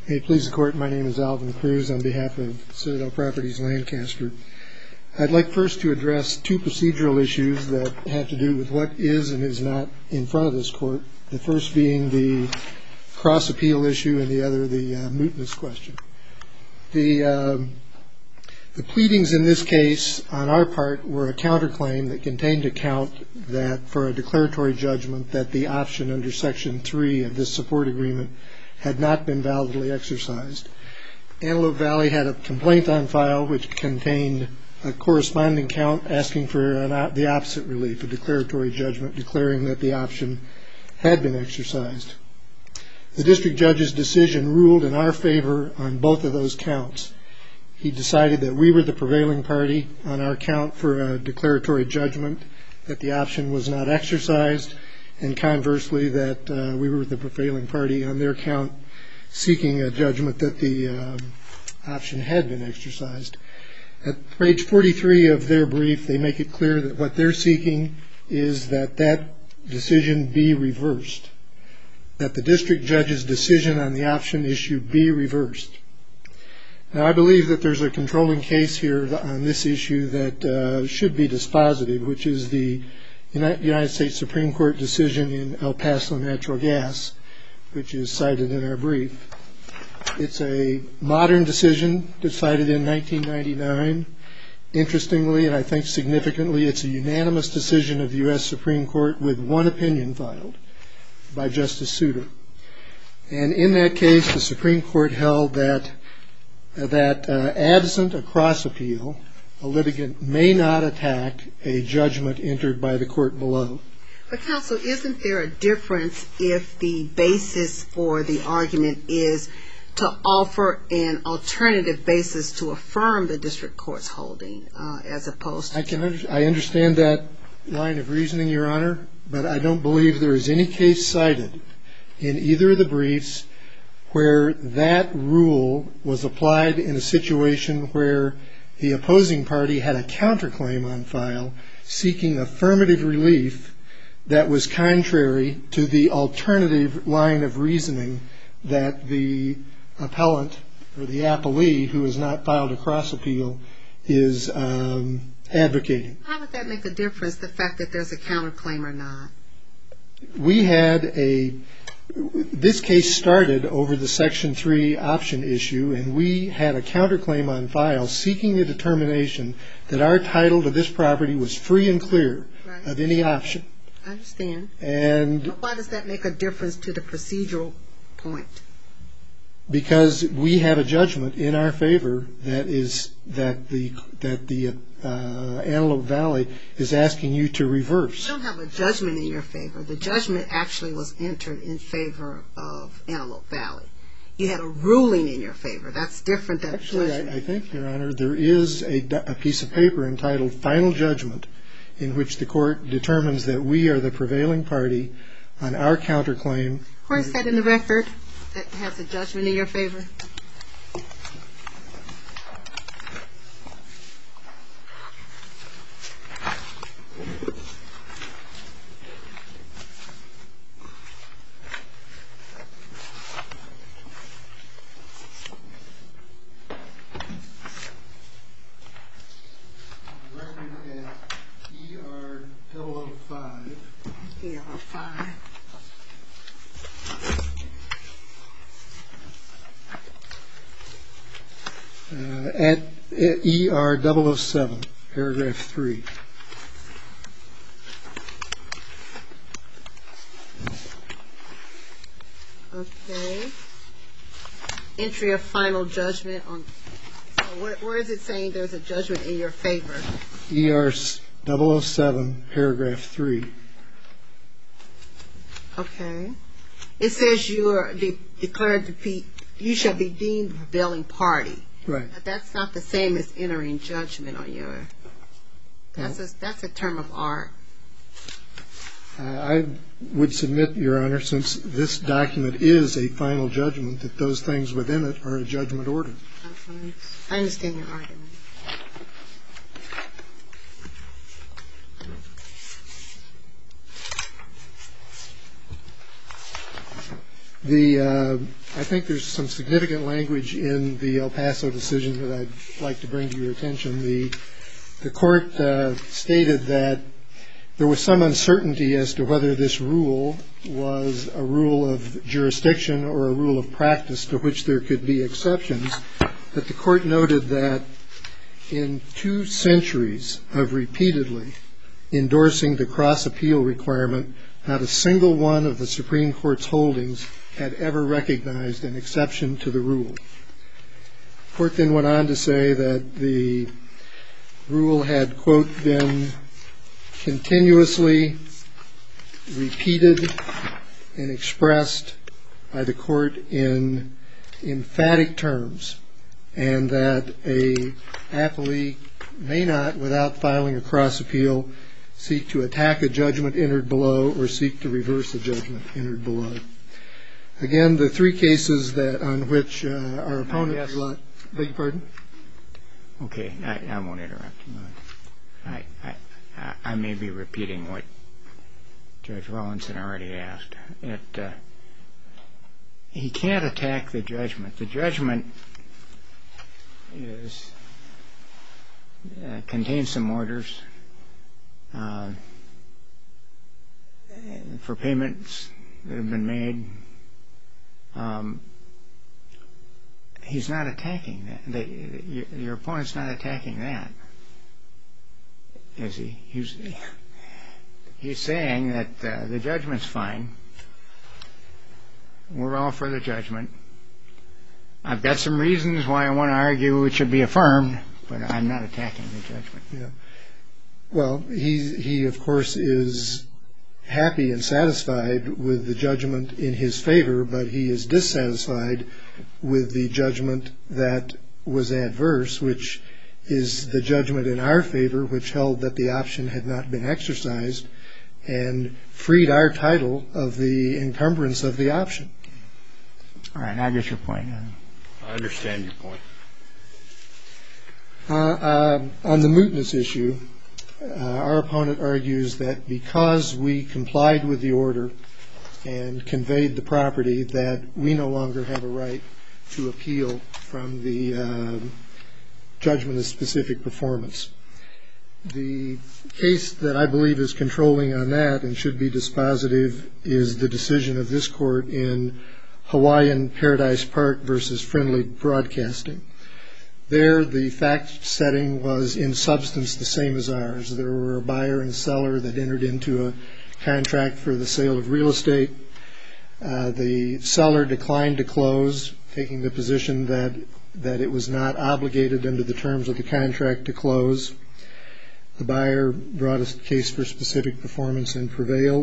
May it please the Court, my name is Alvin Cruz on behalf of Citadel Properties Lancaster. I'd like first to address two procedural issues that have to do with what is and is not in front of this Court, the first being the cross-appeal issue and the other the mootness question. The pleadings in this case on our part were a counterclaim that contained a count that for a declaratory judgment that the option under Section 3 of this support agreement had not been validly exercised. Antelope Valley had a complaint on file which contained a corresponding count asking for the opposite relief, a declaratory judgment declaring that the option had been exercised. The district judge's decision ruled in our favor on both of those counts. He decided that we were the prevailing party on our count for a declaratory judgment, that the option was not exercised, and conversely that we were the prevailing party on their count seeking a judgment that the option had been exercised. At page 43 of their brief, they make it clear that what they're seeking is that that decision be reversed, that the district judge's decision on the option issue be reversed. Now, I believe that there's a controlling case here on this issue that should be dispositive, which is the United States Supreme Court decision in El Paso Natural Gas, which is cited in our brief. It's a modern decision decided in 1999. Interestingly, and I think significantly, it's a unanimous decision of the U.S. Supreme Court with one opinion filed by Justice Souter. And in that case, the Supreme Court held that absent a cross appeal, a litigant may not attack a judgment entered by the court below. But counsel, isn't there a difference if the basis for the argument is to offer an alternative basis to affirm the district court's holding as opposed to... I understand that line of reasoning, Your Honor, but I don't believe there is any case cited in either of the briefs where that rule was applied in a situation where the opposing party had a counterclaim on file seeking affirmative relief that was contrary to the alternative line of reasoning that the appellant or the appellee who has not filed a cross appeal is advocating. How would that make a difference, the fact that there's a counterclaim or not? This case started over the Section 3 option issue, and we had a counterclaim on file seeking a determination that our title to this property was free and clear of any option. I understand. But why does that make a difference to the procedural point? Because we have a judgment in our favor that the Antelope Valley is asking you to reverse. You don't have a judgment in your favor. The judgment actually was entered in favor of Antelope Valley. You had a ruling in your favor. That's different than a judgment. Actually, I think, Your Honor, there is a piece of paper entitled Final Judgment in which the court determines that we are the prevailing party on our counterclaim. Where is that in the record that has a judgment in your favor? ER-005. ER-5. At ER-007, paragraph 3. Okay. Entry of final judgment on... Where is it saying there's a judgment in your favor? ER-007, paragraph 3. Okay. It says you are declared to be... You shall be deemed the prevailing party. Right. But that's not the same as entering judgment on your... That's a term of art. I would submit, Your Honor, since this document is a final judgment, that those things within it are a judgment order. I understand your argument. I think there's some significant language in the El Paso decision that I'd like to bring to your attention. The court stated that there was some uncertainty as to whether this rule was a rule of jurisdiction or a rule of practice to which there could be exceptions. But the court noted that in 2 centuries of repeatedly endorsing the cross-appeal requirement, not a single one of the Supreme Court's holdings had ever recognized an exception to the rule. The court then went on to say that the rule had, quote, been continuously repeated and expressed by the court in emphatic terms, and that a appellee may not, without filing a cross-appeal, seek to attack a judgment entered below or seek to reverse a judgment entered below. Again, the 3 cases on which our opponent relied. Beg your pardon? Okay, I won't interrupt you. I may be repeating what Judge Rawlinson already asked. He can't attack the judgment. The judgment contains some orders for payments that have been made. He's not attacking that. Your opponent's not attacking that, is he? He's saying that the judgment's fine. We're all for the judgment. I've got some reasons why I want to argue it should be affirmed, but I'm not attacking the judgment. Yeah. Well, he of course is happy and satisfied with the judgment in his favor, but he is dissatisfied with the judgment that was adverse, which is the judgment in our favor, which held that the option had not been exercised and freed our title of the encumbrance of the option. All right, I get your point. I understand your point. On the mootness issue, our opponent argues that because we complied with the order and conveyed the property, that we no longer have a right to appeal from the judgment of specific performance. The case that I believe is controlling on that and should be dispositive is the decision of this court in Hawaiian Paradise Park versus Friendly Broadcasting. There, the fact setting was in substance the same as ours. There were a buyer and seller that entered into a contract for the sale of real estate. The seller declined to close, taking the position that it was not obligated under the terms of the contract to close. The buyer brought a case for specific performance and prevailed.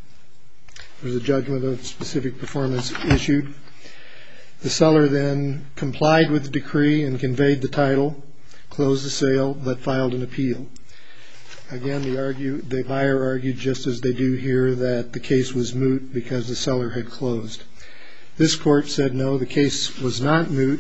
There was a judgment of specific performance issued. The seller then complied with the decree and conveyed the title, closed the sale, but filed an appeal. Again, the buyer argued, just as they do here, that the case was moot because the seller had closed. This court said no, the case was not moot,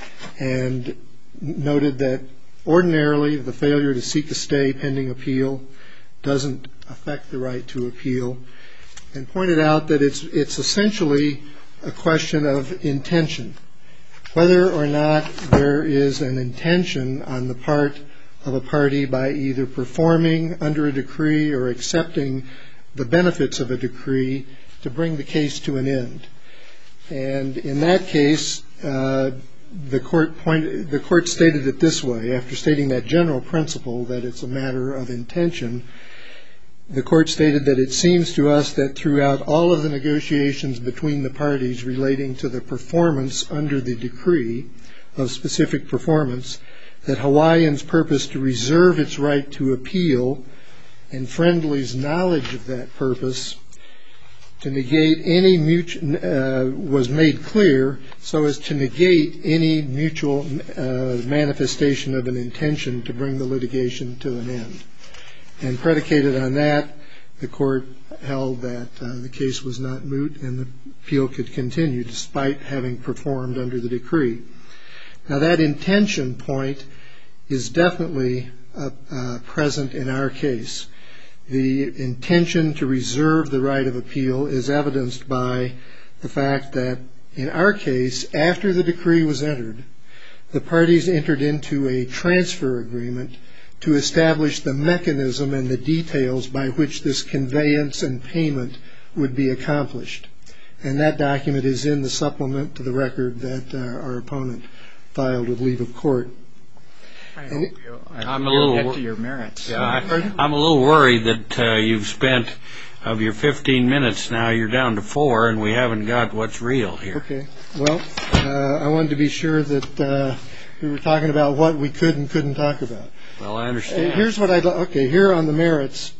and noted that ordinarily the failure to seek a stay pending appeal doesn't affect the right to appeal, and pointed out that it's essentially a question of intention. Whether or not there is an intention on the part of a party by either performing under a decree or accepting the benefits of a decree to bring the case to an end. And in that case, the court stated it this way, after stating that general principle that it's a matter of intention. The court stated that it seems to us that throughout all of the negotiations between the parties relating to the performance under the decree of specific performance, that Hawaiian's purpose to reserve its right to appeal and Friendly's knowledge of that purpose to negate any was made clear so as to negate any mutual manifestation of an intention to bring the litigation to an end. And predicated on that, the court held that the case was not moot and the appeal could continue despite having performed under the decree. Now that intention point is definitely present in our case. The intention to reserve the right of appeal is evidenced by the fact that in our case, after the decree was entered, the parties entered into a transfer agreement to establish the mechanism and the details by which this conveyance and payment would be accomplished. And that document is in the supplement to the record that our opponent filed with leave of court. I'm a little get to your merits. Yeah, I'm a little worried that you've spent, of your 15 minutes now, you're down to 4, and we haven't got what's real here. Okay. Well, I wanted to be sure that we were talking about what we could and couldn't talk about. Well, I understand. Here's what I'd like. Okay, here on the merits,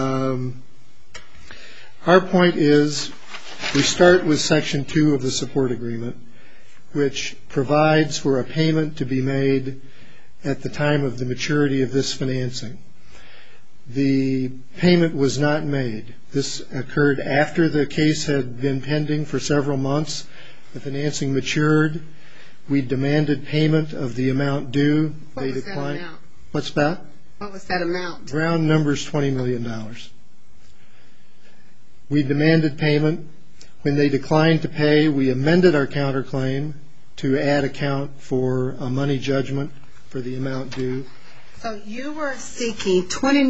our point is we start with Section 2 of the support agreement, which provides for a payment to be made at the time of the maturity of this financing. The payment was not made. This occurred after the case had been pending for several months. The financing matured. We demanded payment of the amount due. What was that amount? What's that? What was that amount? Round numbers, $20 million. We demanded payment. When they declined to pay, we amended our counterclaim to add account for a money judgment for the amount due. So you were seeking $20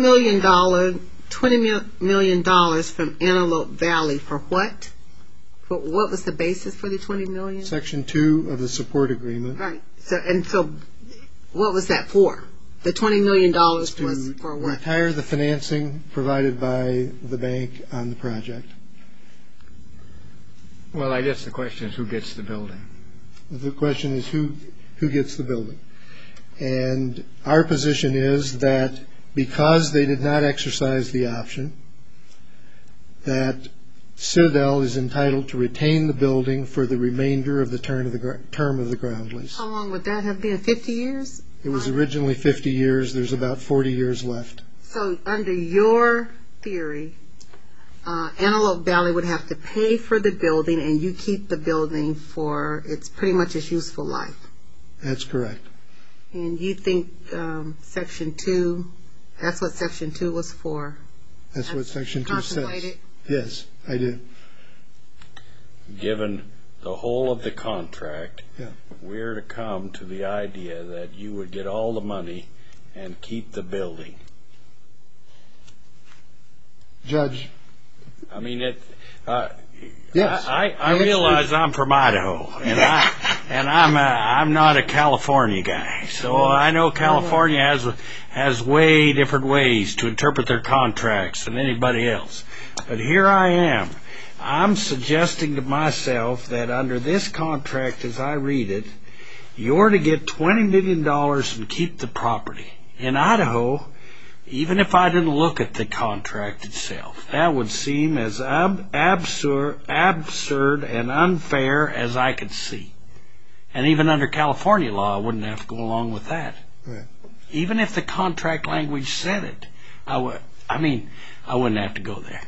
million from Antelope Valley for what? What was the basis for the $20 million? Section 2 of the support agreement. Right. So what was that for? The $20 million was for what? Retire the financing provided by the bank on the project. Well, I guess the question is who gets the building. The question is who gets the building. And our position is that because they did not exercise the option, that Citadel is entitled to retain the building for the remainder of the term of the ground lease. How long would that have been? 50 years? It was originally 50 years. There's about 40 years left. So under your theory, Antelope Valley would have to pay for the building and you keep the building for pretty much its useful life. That's correct. And you think Section 2, that's what Section 2 was for? That's what Section 2 says. Yes, I do. Given the whole of the contract, yeah, we're to come to the idea that you would get all the money and keep the building. Judge. I mean, yes. I realize I'm from Idaho, and I'm not a California guy. So I know California has way different ways to interpret their contracts than anybody else. But here I am. I'm suggesting to myself that under this contract, as I read it, you're to get $20 million and keep the property. In Idaho, even if I didn't look at the contract itself, that would seem as absurd and unfair as I could see. And even under California law, I wouldn't have to go along with that. Right. Even if the contract language said it, I wouldn't have to go there.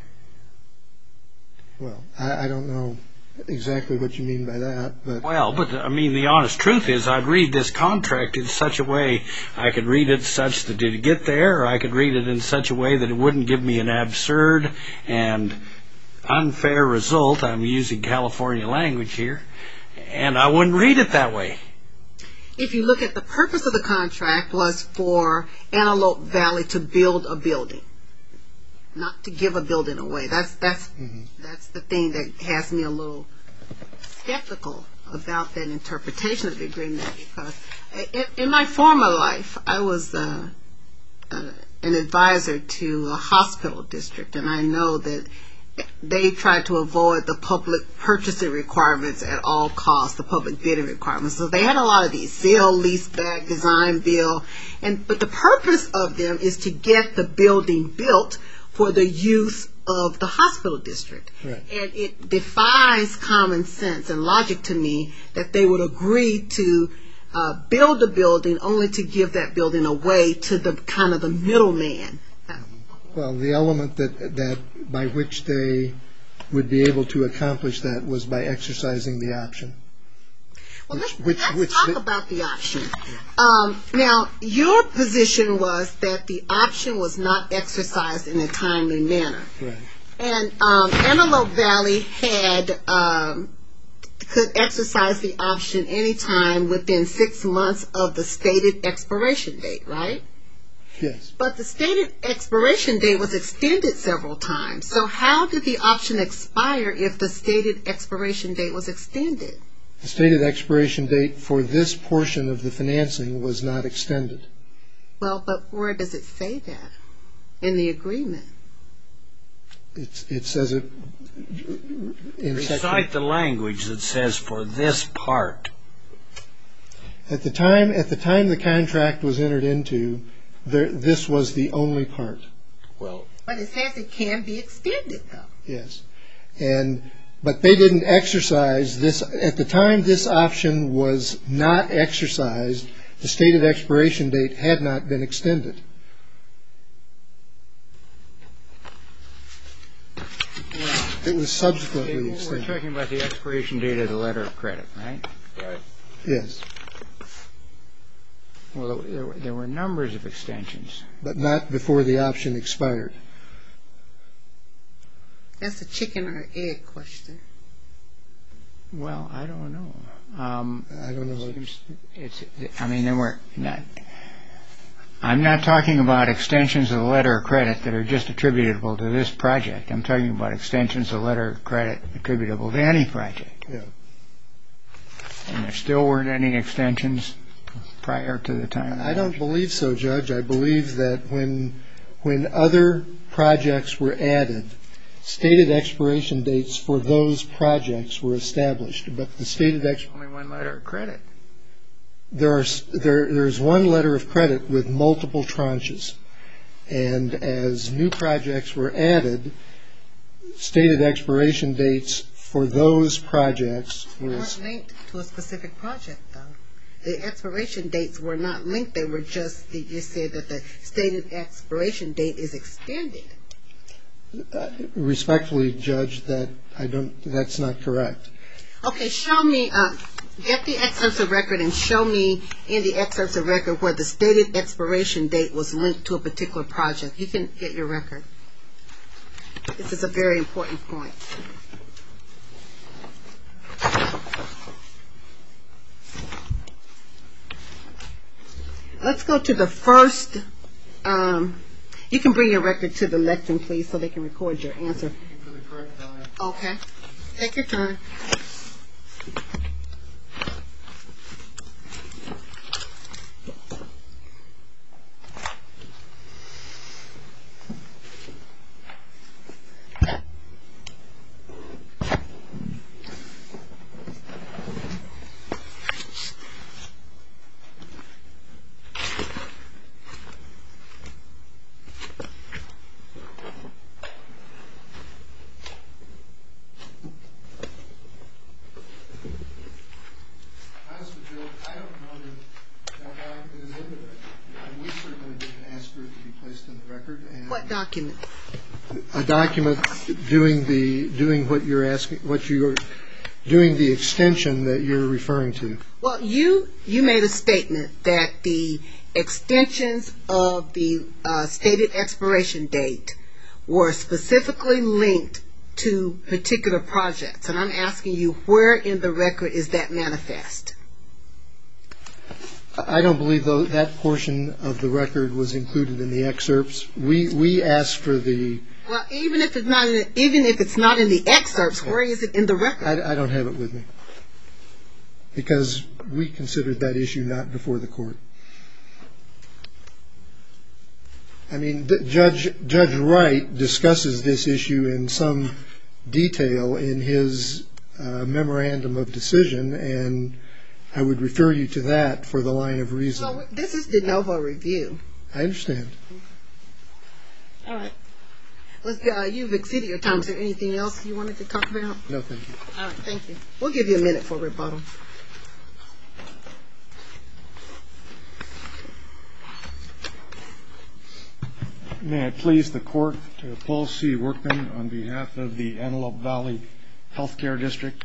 Well, I don't know exactly what you mean by that, but the honest truth is I'd read this contract in such a way I could read it such that it'd get there, or I could read it in such a way that it wouldn't give me an absurd and unfair result. I'm using California language here, and I wouldn't read it that way. If you look at the purpose of the contract was for Antelope Valley to build a building, not to give a building away. That's the thing that has me a little skeptical about that interpretation of the agreement, because in my former life I was an advisor to a hospital district, and I know that they try to avoid the public purchasing requirements at all costs, the public bidding requirements. So they had a lot of these sale, lease back, design, build, but the purpose of them is to get the building built for the use of the hospital district. Right. And it defies common sense and logic to me that they would agree to build a building only to give that building away to the kind of the middleman. Well, the element that by which they would be able to accomplish that was by exercising the option. Well, let's talk about the option. Now, your position was that the option was not exercised in a timely manner. Right. And Antelope Valley could exercise the option anytime within 6 months of the stated expiration date, right? Yes. But the stated expiration date was extended several times. So how did the option expire if the stated expiration date was extended? The stated expiration date for this portion of the financing was not extended. Well, but where does it say that in the agreement? It says it in section. Recite the language that says for this part. At the time the contract was entered into, this was the only part. Well, but it says it can be extended, though. Yes, but they didn't exercise this at the time. This option was not exercised. The stated expiration date had not been extended. It was subsequently extended. We're talking about the expiration date of the letter of credit, right? right. Yes, Well, there were numbers of extensions. but not before the option expired. That's a chicken or egg question. Well, I don't know. I don't know. There were not. I'm not talking about extensions of the letter of credit that are just attributable to this project. I'm talking about extensions of the letter of credit attributable to any project. Yeah. And there still weren't any extensions prior to the time. I don't believe so, Judge. I believe that when other projects were added, stated expiration dates for those projects were established. But the stated Only one letter of credit. there's one letter of credit with multiple tranches, and as new projects were added, stated expiration dates for those projects They were weren't linked to a specific project, though. The expiration dates were not linked. They were just, they just said that the stated expiration date is extended. respectfully, Judge, that's not correct. Okay, show me, get the excerpts of record and show me in the excerpts of record where the stated expiration date was linked to a particular project. You can get your record. This is a very important point. Let's go to the first. You can bring your record to the lectern, please, so they can record your answer. Okay. Take your time. I don't know that document is in the record. We certainly didn't ask for it to be placed in the record. What document? A document doing the extension that you're referring to. Well, you made a statement that the extensions of the stated expiration date were specifically linked to particular projects, and I'm asking you, where in the record is that manifest? I don't believe that portion of the record was included in the excerpts. We asked for the. Well, even if it's not in the excerpts, where is it in the record? I don't have it with me because we considered that issue not before the court. I mean, Judge Wright discusses this issue in some detail in his memorandum of decision, and I would refer you to that for the line of reasoning. Well, this is de novo review. I understand. All right. You've exceeded your time. Is there anything else you wanted to talk about? No, thank you. All right, thank you. We'll give you a minute for rebuttal. May it please the court, Paul C. Workman on behalf of the Antelope Valley Healthcare District.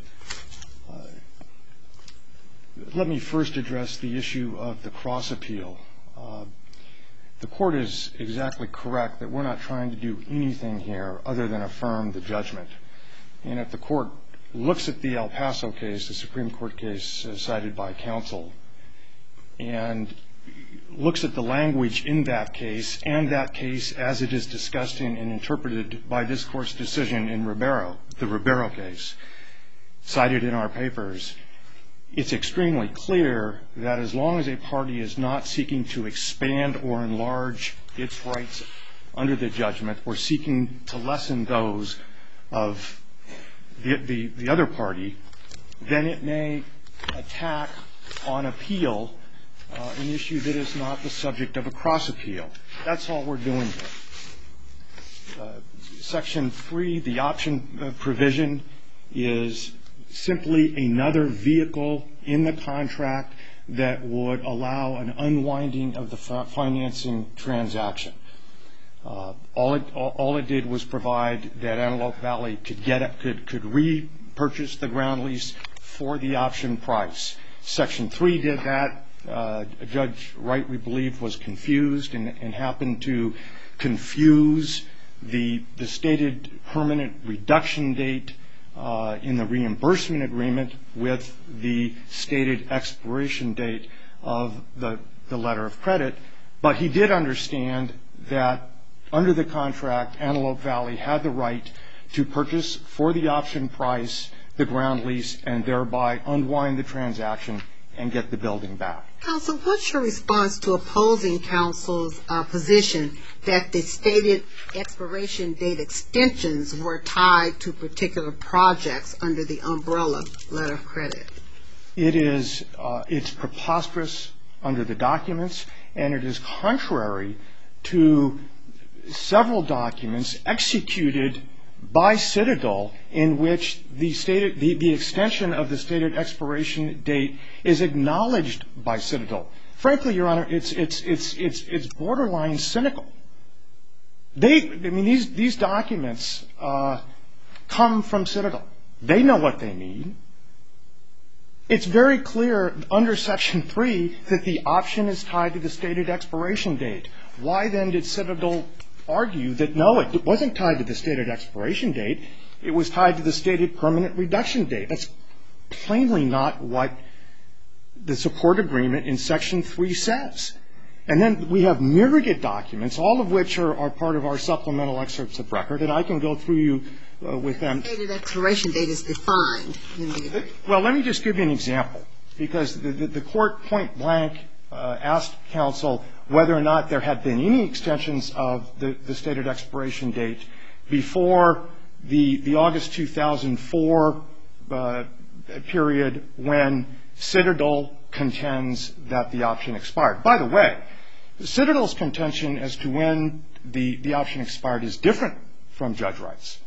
Let me first address the issue of the cross appeal. the court is exactly correct that we're not trying to do anything here other than affirm the judgment. And if the court looks at the El Paso case, the Supreme Court case cited by counsel, and looks at the language in that case and that case as it is discussed and interpreted by this court's decision in Ribeiro, the Ribeiro case, cited in our papers, it's extremely clear that as long as a party is not seeking to expand or enlarge its rights under the judgment or seeking to lessen those of the other party, then it may attack on appeal an issue that is not the subject of a cross appeal. That's all we're doing here. Section 3, the option provision, is simply another vehicle in the contract that would allow an unwinding of the financing transaction. All it did was provide that Antelope Valley could repurchase the ground lease for the option price. Section 3 did that. Judge Wright, we believe, was confused and happened to confuse the stated permanent reduction date in the reimbursement agreement with the stated expiration date of the letter of credit. But he did understand that under the contract, Antelope Valley had the right to purchase for the option price the ground lease and thereby unwind the transaction and get the building back. Counsel, what's your response to opposing counsel's position that the stated expiration date extensions were tied to particular projects under the umbrella letter of credit? It's preposterous under the documents, and it is contrary to several documents executed by Citadel in which the extension of the stated expiration date is acknowledged by Citadel. Frankly, Your Honor, it's borderline cynical. These documents come from Citadel. They know what they mean. It's very clear under Section 3 that the option is tied to the stated expiration date. Why then did Citadel argue that, no, it wasn't tied to the stated expiration date, it was tied to the stated permanent reduction date? That's plainly not what the support agreement in Section 3 says. And then we have myriad documents, all of which are part of our supplemental excerpts of record, and I can go through you with them. The stated expiration date is defined in the agreement. Well, let me just give you an example, because the court point blank asked counsel whether or not there had been any extensions of the stated expiration date before the August 2004 period when Citadel contends that the option expired. By the way, Citadel's contention as to when the option expired is different from Judge Wright's.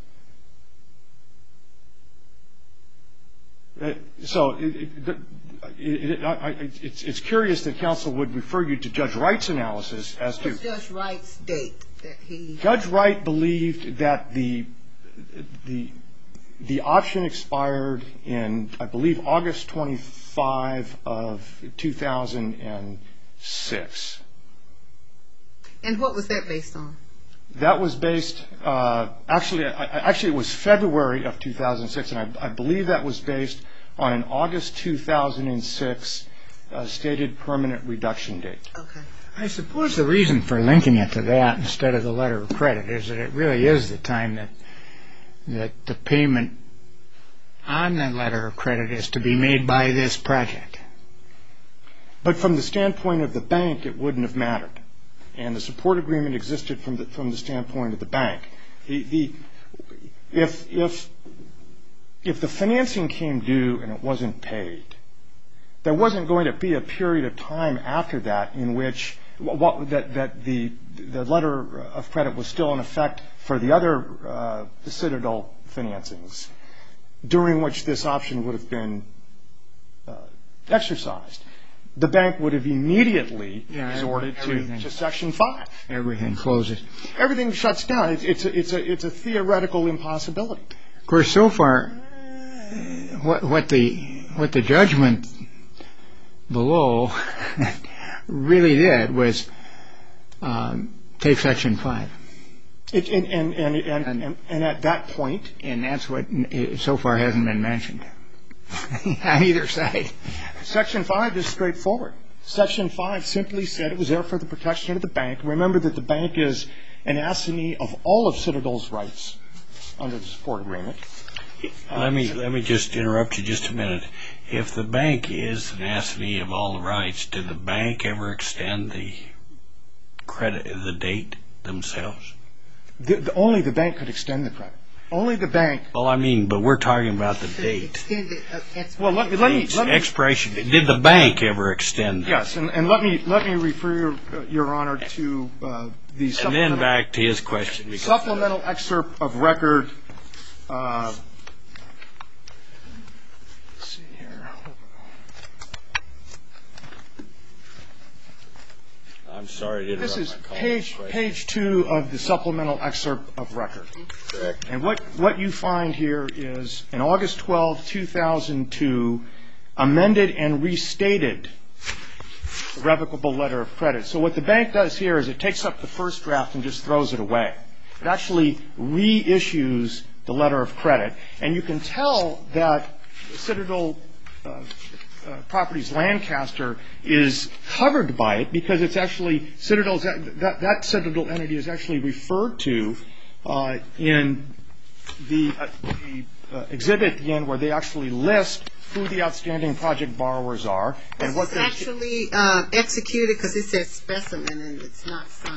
So it's curious that counsel would refer you to Judge Wright's analysis as to... What's Judge Wright's date that he... Judge Wright believed that the option expired in, I believe, August 25 of 2006. And what was that based on? That was based, actually it was February of 2006, and I believe that was based on an August 2006 stated permanent reduction date. Okay. I suppose the reason for linking it to that instead of the letter of credit is that it really is the time that the payment on the letter of credit is to be made by this project. But from the standpoint of the bank, it wouldn't have mattered. And the support agreement existed from the standpoint of the bank. If the financing came due and it wasn't paid, there wasn't going to be a period of time after that in which that the letter of credit was still in effect for the other Citadel financings, during which this option would have been exercised. The bank would have immediately resorted to Section 5. Everything closes. Everything shuts down. It's a theoretical impossibility. Of course, so far, what the judgment below really did was take Section 5. And at that point, And that's what so far hasn't been mentioned on either side. Section 5 is straightforward. Section 5 simply said it was there for the protection of the bank. Remember that the bank is an assignee of all of Citadel's rights under the support agreement. Let me just interrupt you just a minute. If the bank is an assignee of all the rights, did the bank ever extend the credit, the date themselves? Only the bank could extend the credit. Only the bank. Well, I mean, but we're talking about the date. Well, let me Expiration date. Did the bank ever extend? Yes, and let me refer your honor to the and then back to his question. Supplemental excerpt of record. Let's see here. I'm sorry to interrupt. This is my colleague's page 2 of the supplemental excerpt of record. Correct. And what you find here is in August 12, 2002, amended and restated revocable letter of credit. So what the bank does here is it takes up the first draft and just throws it away. It actually reissues the letter of credit. And you can tell that Citadel Properties Lancaster is covered by it because it's actually Citadel's, that Citadel entity is actually referred to in the exhibit at the end where they actually list who the outstanding project borrowers are and what they're actually executed because it says specimen and it's not signed.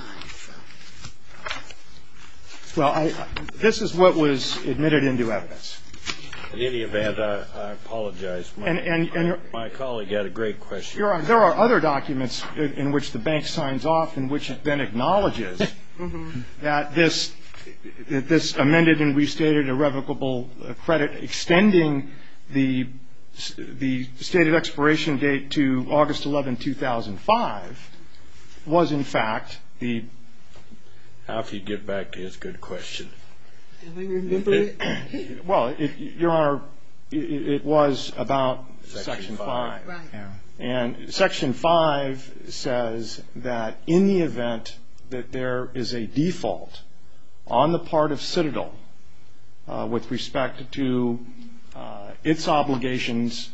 So. Well, this is what was admitted into evidence. In any event, I apologize. My colleague had a great question. Your Honor, there are other documents in which the bank signs off in which it then acknowledges that this amended and restated irrevocable credit extending the stated expiration date to August 11, 2005 was in fact the... How if you get back to his good question. Do we remember it? Well, Your Honor, it was about Section 5. Right. Yeah. And Section 5 says that in the event that there is a default on the part of Citadel with respect to its obligations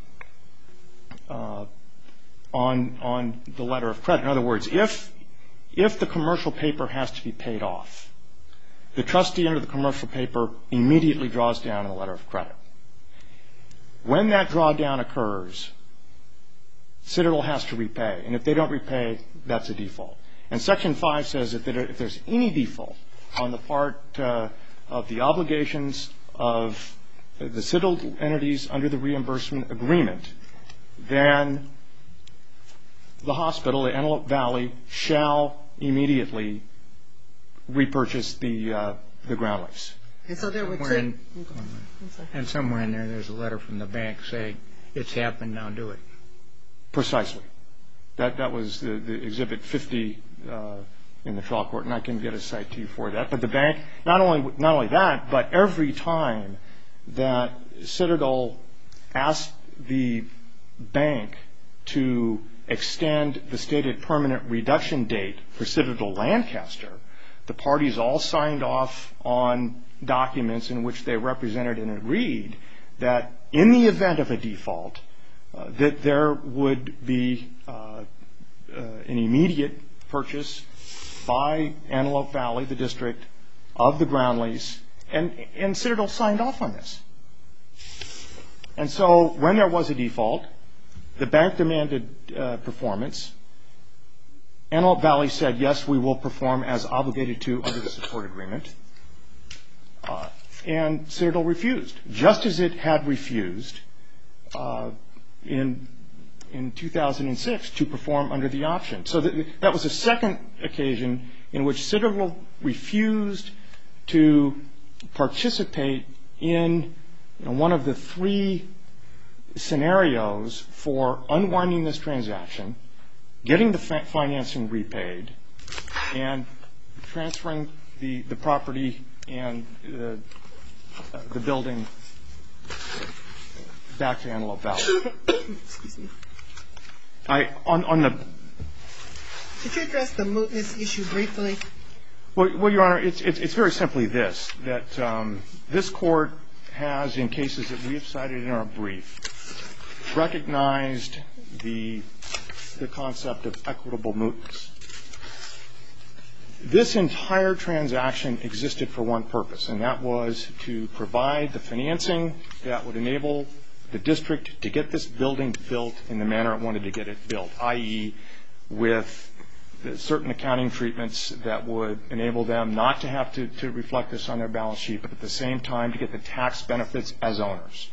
on the letter of credit. In other words, if the commercial paper has to be paid off, the trustee under the commercial paper immediately draws down the letter of credit. When that drawdown occurs, Citadel has to repay. And if they don't repay, that's a default. And Section 5 says that if there's any default on the part of the obligations of the Citadel entities under the reimbursement agreement, then the hospital, the Antelope Valley, shall immediately repurchase the ground lease. And so there were two. And somewhere in there's a letter from the bank saying, it's happened, now do it. Precisely. That was the Exhibit 50 in the trial court, and I can get a cite to you for that. But the bank, not only that, but every time that Citadel asked the bank to extend the stated permanent reduction date for Citadel Lancaster, the parties all signed off on documents in which they represented and agreed that in the event of a default, that there would be an immediate purchase by Antelope Valley, the district, of the ground lease, and Citadel signed off on this. And so when there was a default, the bank demanded performance. Antelope Valley said, yes, we will perform as obligated to under the support agreement. And Citadel refused, just as it had refused in 2006 to perform under the option. So that was the second occasion in which Citadel refused to participate in one of the three scenarios for unwinding this transaction, getting the financing repaid, and transferring the property and the building back to Antelope Valley. Could you address the mootness issue briefly? Well, Your Honor, it's very simply this, that this Court has, in cases that we have cited in our brief, recognized the concept of equitable mootness. This entire transaction existed for one purpose, and that was to provide the financing that would enable the district to get this building built in the manner it wanted to get it built, i.e., with certain accounting treatments that would enable them not to have to reflect this on their balance sheet, but at the same time to get the tax benefits as owners.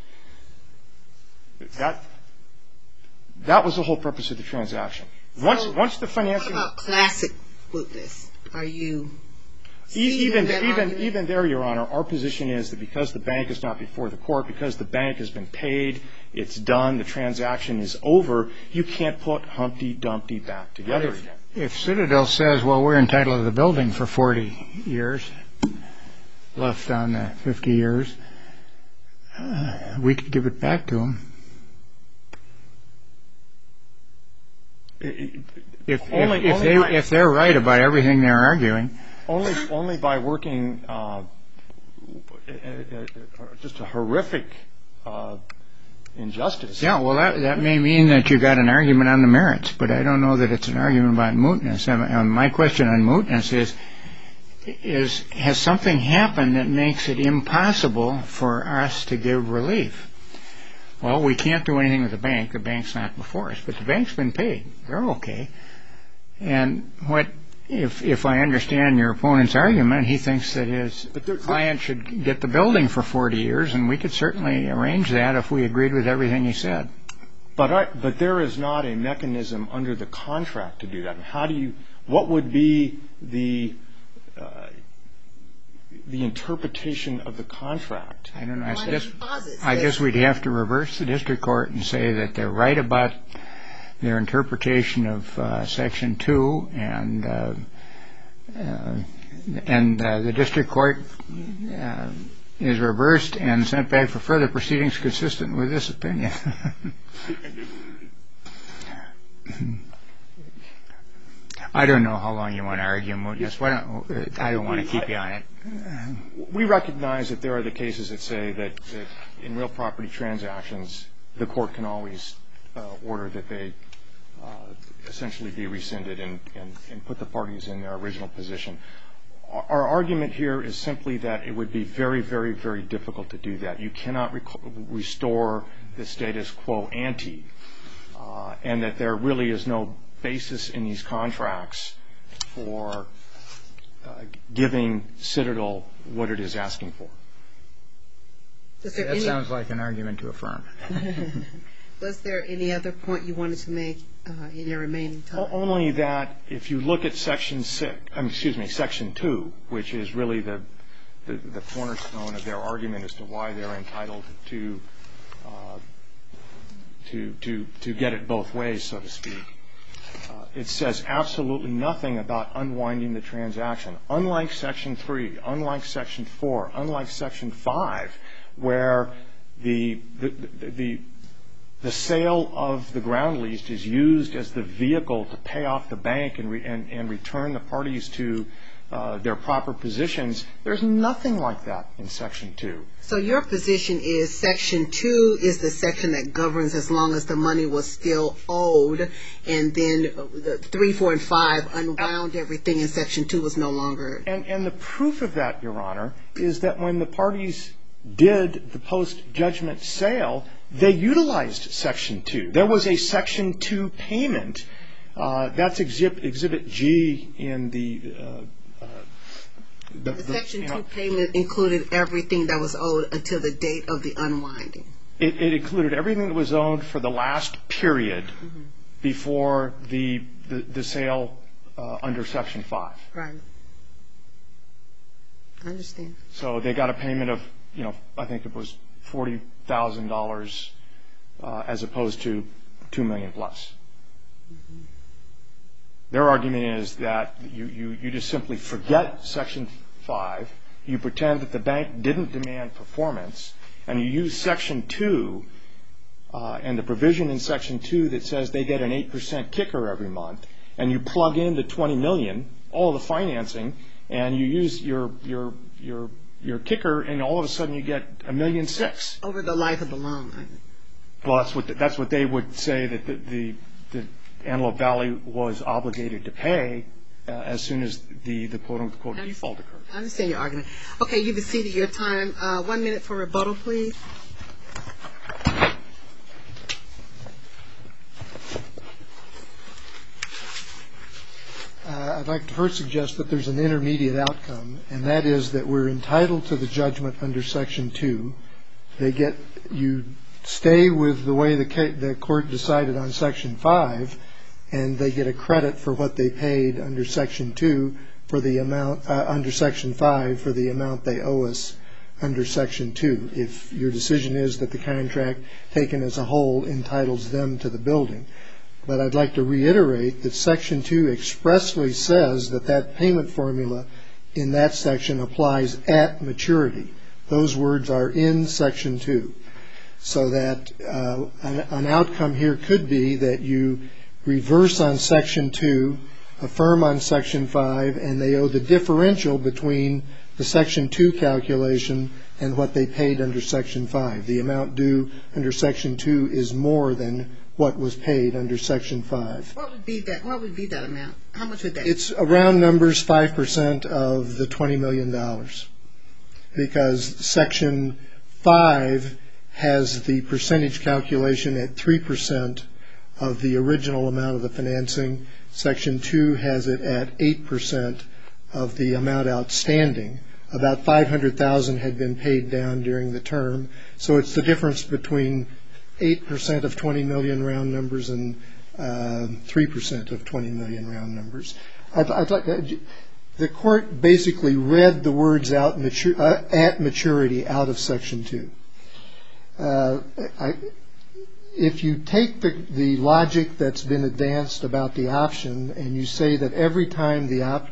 That was the whole purpose of the transaction. Once the financing... What about classic mootness? Are you... Even there, Your Honor, our position is that because the bank is not before the court, because the bank has been paid, it's done, the transaction is over, you can't put Humpty Dumpty back together again. If Citadel says, well, we're entitled to the building for 40 years, left on the 50 years, we could give it back to them. If they're right about everything they're arguing. Only by working just a horrific injustice. Yeah, well, that may mean that you got an argument on the merits, but I don't know that it's an argument about mootness. My question on mootness is has something happened that makes it impossible for us to give relief? Well, we can't do anything with the bank. The bank's not before us, but the bank's been paid. They're okay. And if I understand your opponent's argument, he thinks that his client should get the building for 40 years, and we could certainly arrange that if we agreed with everything he said. But there is not a mechanism under the contract to do that. What would be the interpretation of the contract? I don't know. I guess we'd have to reverse the district court and say that they're right about their interpretation of Section 2, and the district court is reversed and sent back for further proceedings consistent with this opinion. I don't know how long you want to argue mootness. I don't want to keep you on it. We recognize that there are the cases that say that in real property transactions, the court can always order that they essentially be rescinded and put the parties in their original position. Our argument here is simply that it would be very, very, very difficult to do that. You cannot restore the status quo ante, and that there really is no basis in these contracts for giving Citadel what it is asking for. That sounds like an argument to affirm. Was there any other point you wanted to make in your remaining time? Only that if you look at Section 2, which is really the cornerstone of their argument as to why they're entitled to get it both ways, so to speak, it says absolutely nothing about unwinding the transaction. Unlike Section 3, unlike Section 4, unlike Section 5, where the sale of the ground lease is used as the vehicle to pay off the bank and return the parties to their proper positions, there's nothing like that in Section 2. So your position is Section 2 is the section that governs as long as the money was still owed, and then 3, 4, and 5 unwound everything, and Section 2 was no longer... And the proof of that, Your Honor, is that when the parties did the post-judgment sale, they utilized Section 2. There was a Section 2 payment. That's Exhibit G in the Section 2 payment included everything that was owed until the date of the unwinding. It included everything that was owed for the last period before the sale under Section 5. Right. I understand. So they got a payment of, I think it was $40,000 as opposed to $2 million plus. Their argument is that you just simply forget Section 5, you pretend that the bank didn't demand performance, and you use Section 2 and the provision in Section 2 that says they get an 8% kicker every month, and you plug in the $20 million, all the financing, and you use your kicker, and all of a sudden you get $1.6 million over the life of the loan. Well, that's what they would say that the Antelope Valley was obligated to pay as soon as the quote-unquote default occurred. I understand your argument. Okay, you've exceeded your time. 1 minute for rebuttal, please. I'd like to first suggest that there's an intermediate outcome, and that is that we're entitled to the judgment under Section 2. You stay with the way the court decided on Section 5, and they get a credit for what they paid under Section 2 for the amount under Section 5 for the amount they owe us under Section 2. If your decision is that the contract taken as a whole entitles them to the building. But I'd like to reiterate that Section 2 expressly says that payment formula in that section applies at maturity. Those words are in Section 2. So that an outcome here could be that you reverse on Section 2, affirm on Section 5, and they owe the differential between the Section 2 calculation and what they paid under Section 5. The amount due under Section 2 is more than what was paid under Section 5. What would be that amount? How much would that be? It's around numbers 5% of the $20 million. Because Section 5 has the percentage calculation at 3% of the original amount of the financing. Section 2 has it at 8% of the amount outstanding. About $500,000 had been paid down during the term. So it's the difference between 8% of 20 million round numbers and 3% of 20 million round numbers. The court basically read the words out at maturity out of Section 2. If you take the logic that's been advanced about the option and you say that every time the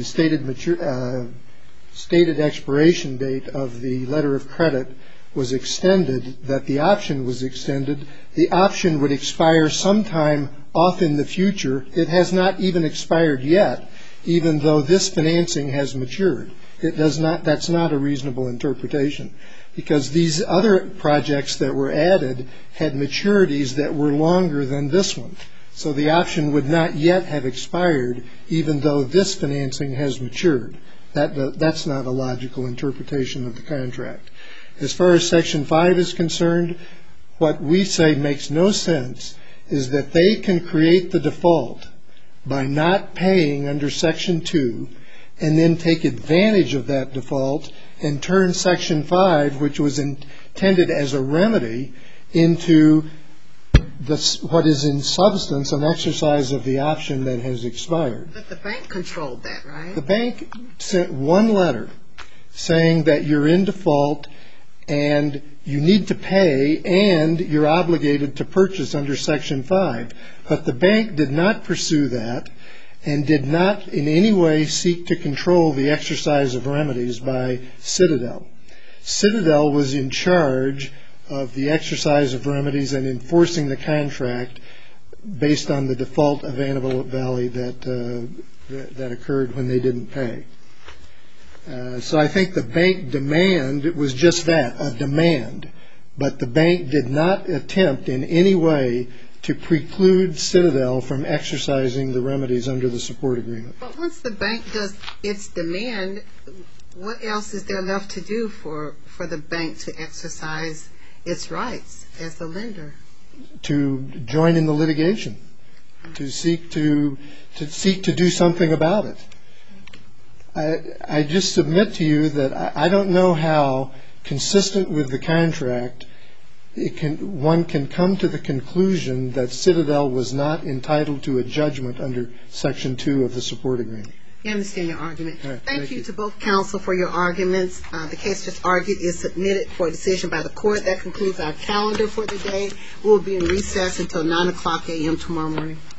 stated expiration date of the letter of credit was extended, that the option was extended, the option would expire sometime off in the future. It has not even expired yet, even though this financing has matured. That's not a reasonable interpretation, because these other projects that were added had maturities that were longer than this one. So the option would not yet have expired, even though this financing has matured. That's not a logical interpretation of the contract. As far as Section 5 is concerned, what we say makes no sense is that they can create the default by not paying under Section 2 and then take advantage of that default and turn Section 5, which was intended as a remedy, into what is in substance an exercise of the option that has expired. But the bank controlled that, right? The bank sent one letter saying that you're in default and you need to pay and you're obligated to purchase under Section 5. But the bank did not pursue that and did not in any way seek to control the exercise of remedies by Citadel. Citadel was in charge of the exercise of remedies and enforcing the contract based on the default of Antelope Valley that occurred when they didn't pay. So I think the bank demand was just that, a demand. But the bank did not attempt in any way to preclude Citadel from exercising the remedies under the support agreement. But once the bank does its demand, what else is there left to do for the bank to exercise its rights as the lender? To join in the litigation, to seek to do something about it. I just submit to you that I don't know how, consistent with the contract, one can come to the conclusion that Citadel was not entitled to a judgment under Section 2 of the support agreement. I understand your argument. Right, thank you to both counsel for your arguments. The case just argued is submitted for decision by the court. That concludes our calendar for the day. We'll be in recess until 9 o'clock a.m. tomorrow morning.